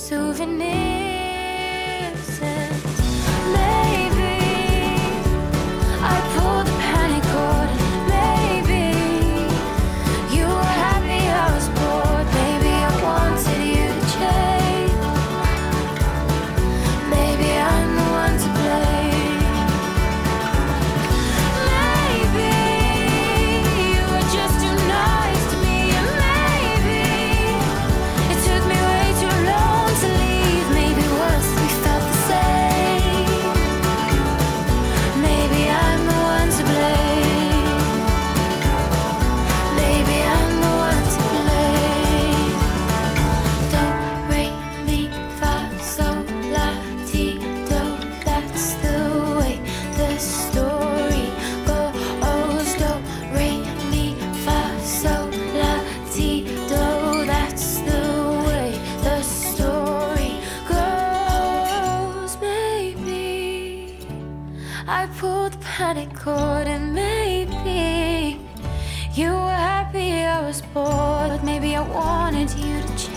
souvenirs. And maybe I pulled the panic cord. Maybe you were happy I was bored. Maybe I wanted you to change. Maybe I'm the one to blame. Maybe you were just too nice to me. And maybe it took me way too long to leave. Maybe once we felt the same. Maybe I'm the one to blame. Maybe I'm the one to blame. Do, re, mi, fa, sol, la, ti, do. That's the way the story goes. Do, re, mi, fa, sol, la, ti, do. That's the way the story goes. Maybe I pulled the panic cord, and maybe you were happy I was bored. Maybe I wanted you to change.